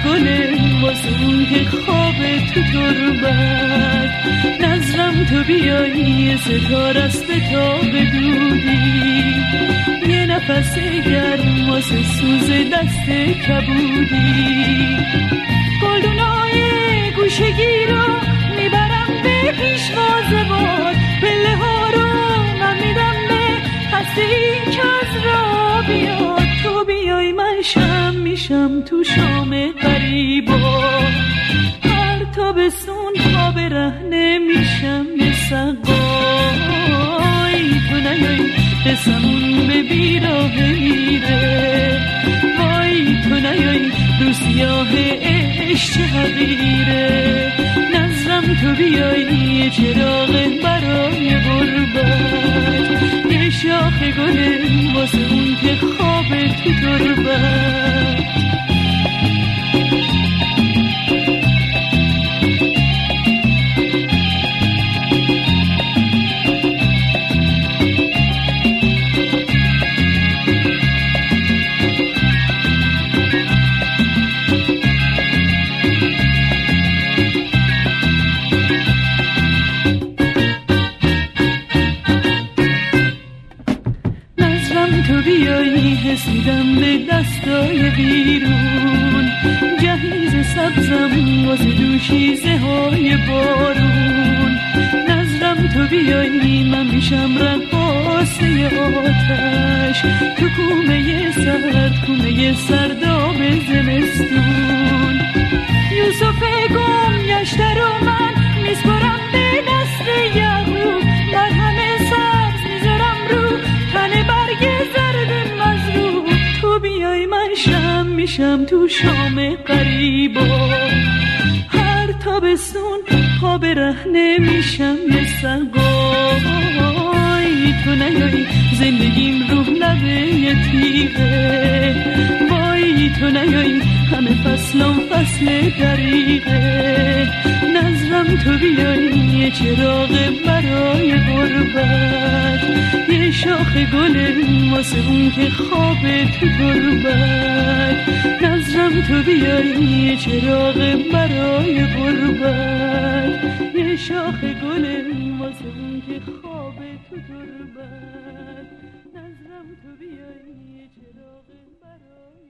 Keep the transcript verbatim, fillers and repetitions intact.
گل واسه اون که خواب تو تربت. نظرم تو بیایی ستاره است به تاب دودی، یه نفس گرم واسه سوز دست کبودی. گلدونای گوشگی رو میبرم به پیشواز باد، پله ها رو من میدم به خسته ای که از را بیاد. تو بیای من شم میشم تو شام غریبا، هر تابستون پا به رهنه میشم به سقای. تو نیای قسمون به بیراه میره، وای تو نیای رو سیاه عشق چه حقیره. نظرم تو بیایی چراغ برای غربت، یه شاخ گل واسه اون که خواب تو تربت. تو بیایی حسیدم به دستای بیرون، جهیز سبزم واسه دوشیزه های بارون. نظرم تو بیایی من میشم رقاصه آتش، تو کومه سرد کومه سرداب زمستون. یوسف گم گشته رو من میسپرم به دست یعقوب، مرهم سبز میذارم رو تن برگ زرد مزروب. تو بیای من شم میشم تو شام غریبا، هر تابستون پا به رهنه میشم به سقای. تو نیای زندگیم رو لبه تیغه، وای تو نیای همه فصلم فصل دریغه. نظرم تو بیایی یه چراغ برای غربت، یه شاخ گل واسه اون که خواب تو تربت. نظرم تو بیایی یه چراغ برای غربت، یه شاخ گل واسه اون که خواب تو تربت. نظرم تو بیایی یه چراغ برای